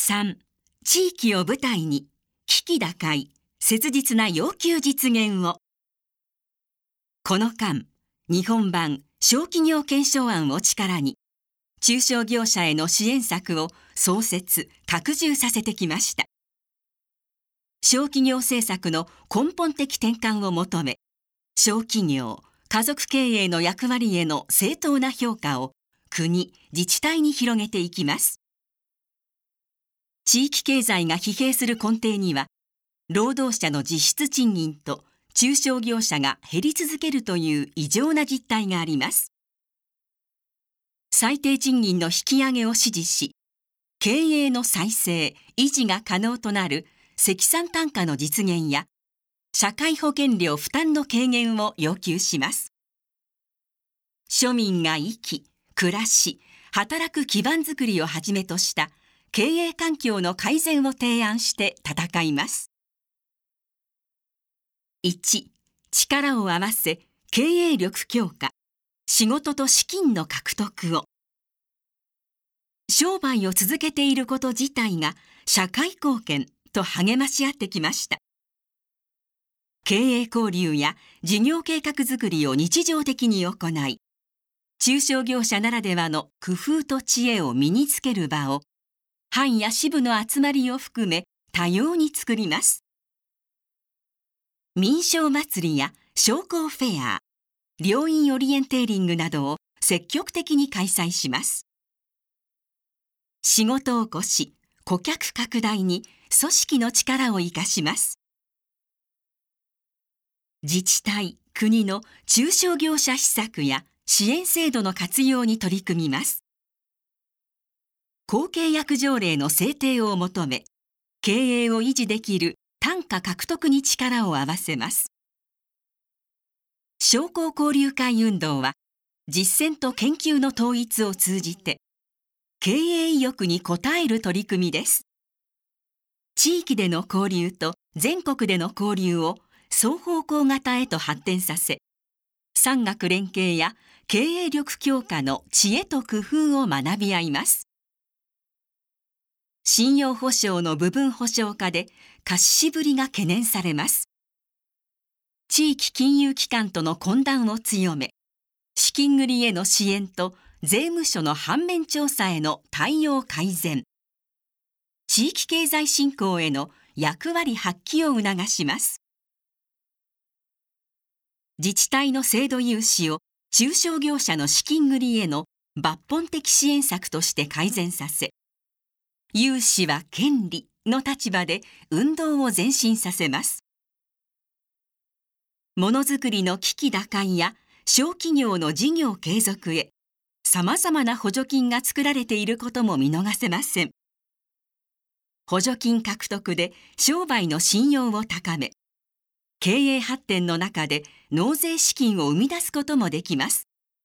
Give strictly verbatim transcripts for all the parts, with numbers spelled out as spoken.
さん、地域を舞台に危機打開、切実な要求実現を。この間、日本版小企業検証案を力に、中小業者への支援策を創設・拡充させてきました。小企業政策の根本的転換を求め、小企業・家族経営の役割への正当な評価を国・自治体に広げていきます。地域経済が疲弊する根底には、労働者の実質賃金と中小業者が減り続けるという異常な実態があります。最低賃金の引き上げを指示し、経営の再生・維持が可能となる積算単価の実現や、社会保険料負担の軽減を要求します。庶民が生き、暮らし、働く基盤づくりをはじめとした経営環境の改善を提案して戦います。いち、力を合わせ経営力強化、仕事と資金の獲得を。商売を続けていること自体が社会貢献と励まし合ってきました。経営交流や事業計画づくりを日常的に行い、中小業者ならではの工夫と知恵を身につける場を、藩や支部の集まりを含め多様に作ります。民商祭りや商工フェア、両院オリエンテーリングなどを積極的に開催します。仕事起こし、顧客拡大に組織の力を生かします。自治体・国の中小業者施策や支援制度の活用に取り組みます。公契約条例の制定を求め、経営を維持できる単価獲得に力を合わせます。商工交流会運動は、実践と研究の統一を通じて、経営意欲に応える取り組みです。地域での交流と全国での交流を双方向型へと発展させ、産学連携や経営力強化の知恵と工夫を学び合います。信用保証の部分保証化で貸し渋りが懸念されます。地域金融機関との懇談を強め、資金繰りへの支援と税務署の反面調査への対応改善、地域経済振興への役割発揮を促します。自治体の制度融資を中小業者の資金繰りへの抜本的支援策として改善させ、融資は権利の立場で運動を前進させます。ものづくりの危機打開や小企業の事業継続へ、さまざまな補助金が作られていることも見逃せません。補助金獲得で商売の信用を高め、経営発展の中で納税資金を生み出すこともできます。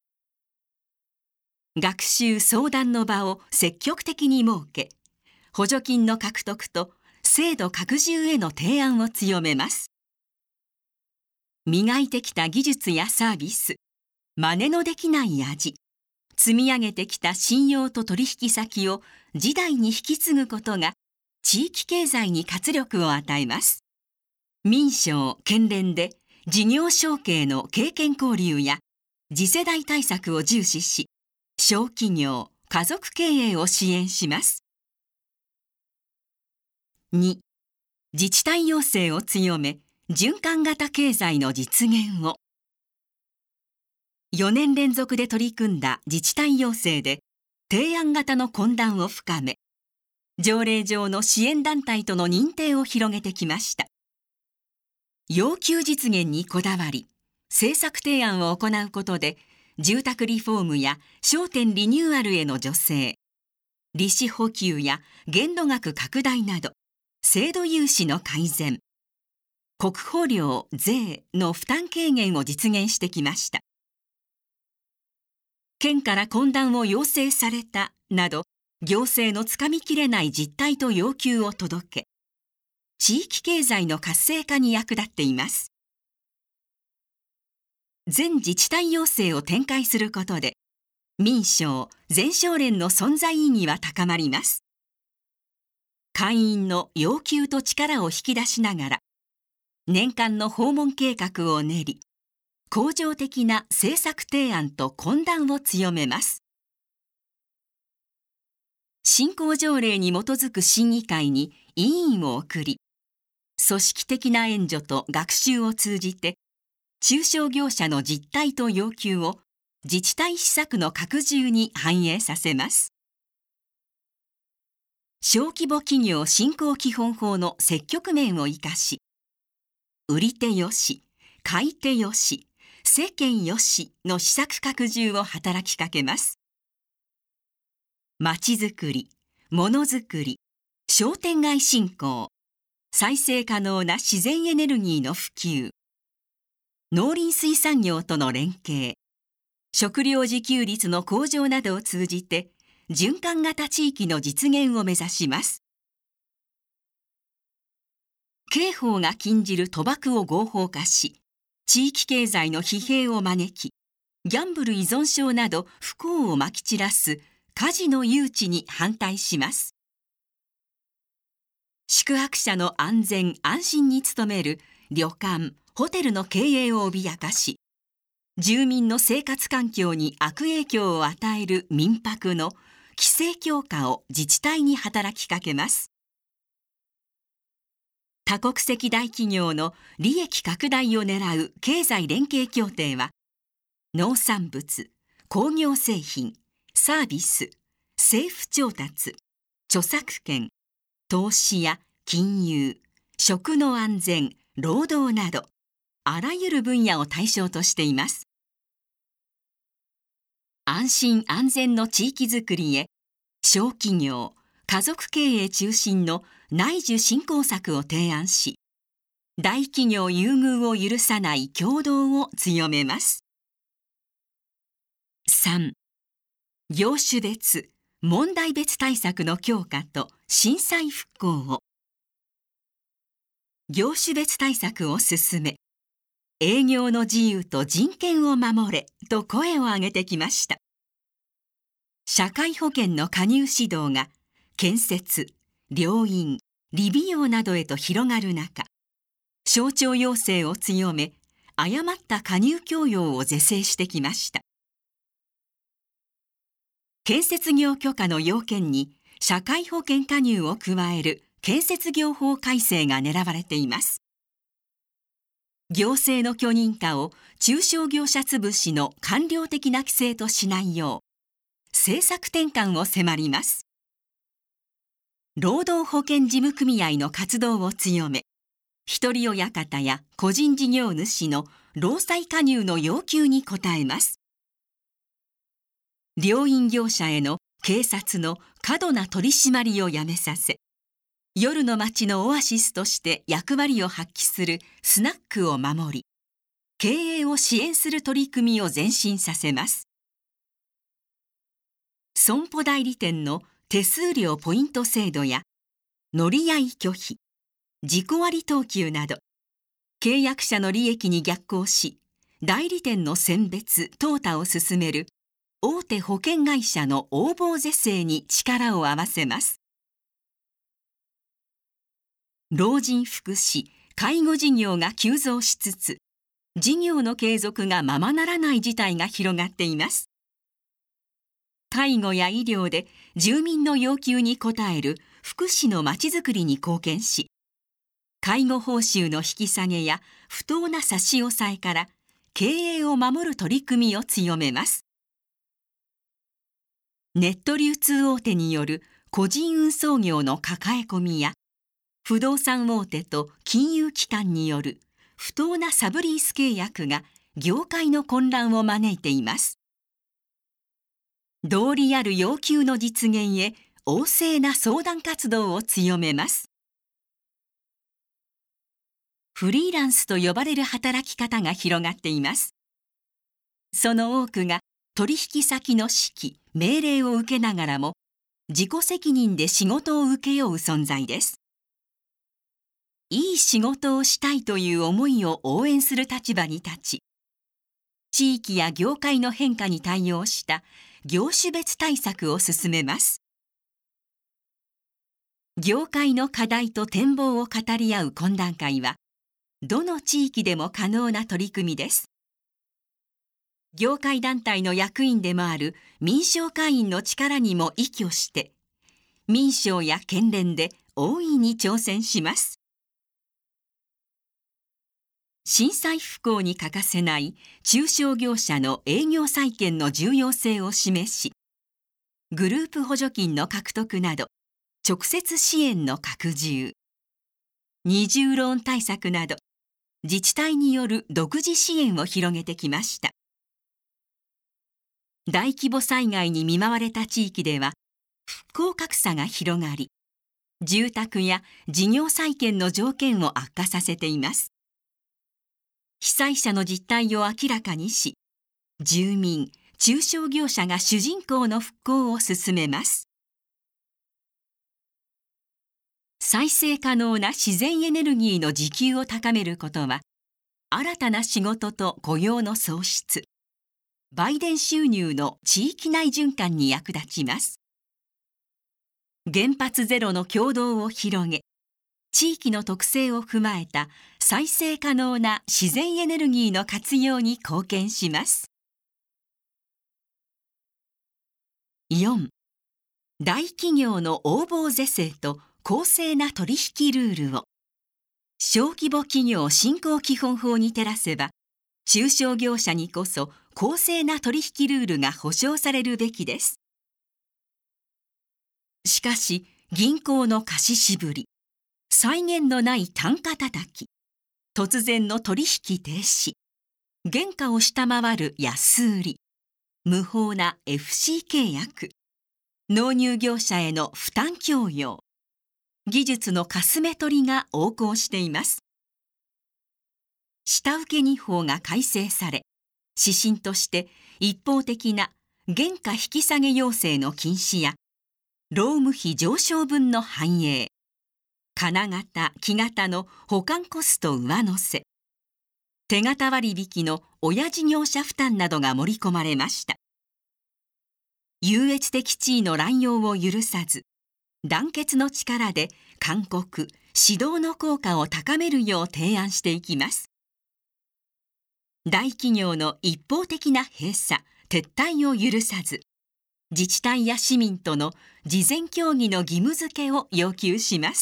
学習相談の場を積極的に設け、補助金の獲得と制度拡充への提案を強めます。磨いてきた技術やサービス、真似のできない味、積み上げてきた信用と取引先を次代に引き継ぐことが地域経済に活力を与えます。民商・県連で事業承継の経験交流や次世代対策を重視し、小企業・家族経営を支援します。に、自治体要請を強め、循環型経済の実現を。よねん連続で取り組んだ自治体要請で、提案型の懇談を深め、条例上の支援団体との認定を広げてきました。要求実現にこだわり、政策提案を行うことで、住宅リフォームや商店リニューアルへの助成、利子補給や限度額拡大など、制度融資の改善、国保料・税の負担軽減を実現してきました。県から懇談を要請されたなど、行政のつかみきれない実態と要求を届け、地域経済の活性化に役立っています。全自治体要請を展開することで、民商・全商連の存在意義は高まります。 会員の要求と力を引き出しながら、年間の訪問計画を練り、恒常的な政策提案と懇談を強めます。新興条例に基づく審議会に委員を送り、組織的な援助と学習を通じて、中小業者の実態と要求を自治体施策の拡充に反映させます。小規模企業振興基本法の積極面を生かし、売り手よし、買い手よし、世間よしの施策拡充を働きかけます。まちづくり、ものづくり、商店街振興、再生可能な自然エネルギーの普及、農林水産業との連携、食料自給率の向上などを通じて、循環型地域の実現を目指します。刑法が禁じる賭博を合法化し、地域経済の疲弊を招き、ギャンブル依存症など不幸をまき散らすカジノ誘致に反対します。宿泊者の安全・安心に努める旅館・ホテルの経営を脅かし、住民の生活環境に悪影響を与える民泊の規制強化を自治体に働きかけます。多国籍大企業の利益拡大を狙う経済連携協定は、農産物、工業製品、サービス、政府調達、著作権、投資や金融、食の安全、労働など、あらゆる分野を対象としています。安心安全の地域づくりへ、小企業、家族経営中心の内需振興策を提案し、大企業優遇を許さない協働を強めます。さん. 業種別、問題別対策の強化と震災復興を。業種別対策を進め、営業の自由と人権を守れと声を上げてきました。社会保険の加入指導が建設、療院、理美容などへと広がる中、省庁要請を強め、誤った加入強要を是正してきました。建設業許可の要件に社会保険加入を加える建設業法改正が狙われています。行政の許認可を中小業者潰しの官僚的な規制としないよう、政策転換を迫ります。労働保険事務組合の活動を強め、一人親方や個人事業主の労災加入の要求に応えます。療院業者への警察の過度な取り締まりをやめさせ、夜の街のオアシスとして役割を発揮するスナックを守り、経営を支援する取り組みを前進させます。損保代理店の手数料ポイント制度や乗り合い拒否、自己割等級など、契約者の利益に逆行し、代理店の選別・淘汰を進める大手保険会社の横暴是正に力を合わせます。老人福祉・介護事業が急増しつつ、事業の継続がままならない事態が広がっています。介護や医療で住民の要求に応える福祉のまちづくりに貢献し、介護報酬の引き下げや不当な差し押さえから経営を守る取り組みを強めます。ネット流通大手による個人運送業の抱え込みや、不動産大手と金融機関による不当なサブリース契約が業界の混乱を招いています。道理ある要求の実現へ旺盛な相談活動を強めます。フリーランスと呼ばれる働き方が広がっています。その多くが取引先の指揮・命令を受けながらも自己責任で仕事を請け負う存在です。いい仕事をしたいという思いを応援する立場に立ち、地域や業界の変化に対応した業種別対策を進めます。 業界の課題と展望を語り合う懇談会は、どの地域でも可能な取り組みです。業界団体の役員でもある民商会員の力にも依拠して、民商や県連で大いに挑戦します。震災復興に欠かせない中小業者の営業再建の重要性を示し、グループ補助金の獲得など、直接支援の拡充、二重ローン対策など、自治体による独自支援を広げてきました。大規模災害に見舞われた地域では、復興格差が広がり、住宅や事業再建の条件を悪化させています。被災者の実態を明らかにし、住民、中小業者が主人公の復興を進めます。再生可能な自然エネルギーの自給を高めることは、新たな仕事と雇用の創出、売電収入の地域内循環に役立ちます。原発ゼロの協働を広げ、地域の特性を踏まえた再生可能な自然エネルギーの活用に貢献します。よん. 大企業の横暴是正と公正な取引ルールを。小規模企業振興基本法に照らせば、中小業者にこそ公正な取引ルールが保障されるべきです。しかし、銀行の貸し渋り、際限のない単価叩き、突然の取引停止、原価を下回る安売り、無法な エフシー 契約、納入業者への負担強要、技術のかすめ取りが横行しています。下請け二法が改正され、指針として一方的な原価引き下げ要請の禁止や、労務費上昇分の反映、金型・木型の保管コスト上乗せ、手形割引の親事業者負担などが盛り込まれました。優越的地位の乱用を許さず、団結の力で勧告・指導の効果を高めるよう提案していきます。大企業の一方的な閉鎖・撤退を許さず、自治体や市民との事前協議の義務付けを要求します。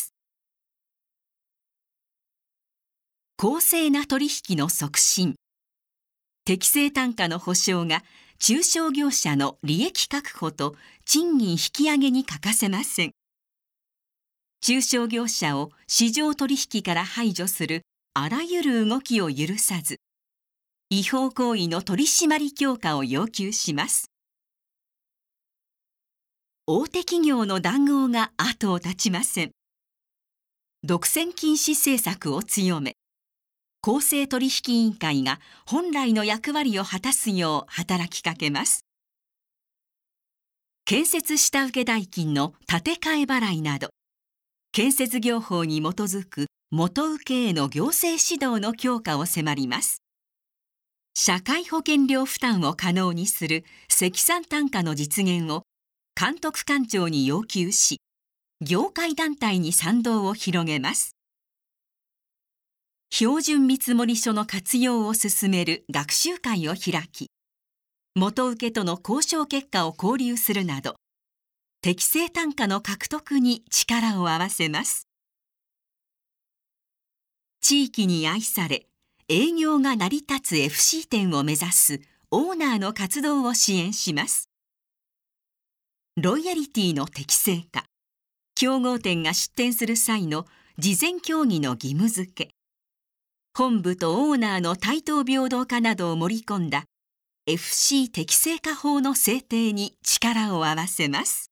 公正な取引の促進。適正単価の保障が中小業者の利益確保と賃金引き上げに欠かせません。中小業者を市場取引から排除するあらゆる動きを許さず、違法行為の取り締まり強化を要求します。大手企業の談合が後を絶ちません。独占禁止政策を強め、公正取引委員会が本来の役割を果たすよう働きかけます。建設下請け代金の立て替え払いなど、建設業法に基づく元請けへの行政指導の強化を迫ります。社会保険料負担を可能にする積算単価の実現を監督官庁に要求し、業界団体に賛同を広げます。標準見積書の活用を進める学習会を開き、元請けとの交渉結果を交流するなど、適正単価の獲得に力を合わせます。地域に愛され、営業が成り立つ エフシー 店を目指すオーナーの活動を支援します。ロイヤリティの適正化、競合店が出店する際の事前協議の義務付け、本部とオーナーの対等平等化などを盛り込んだ エフシー 適正化法の制定に力を合わせます。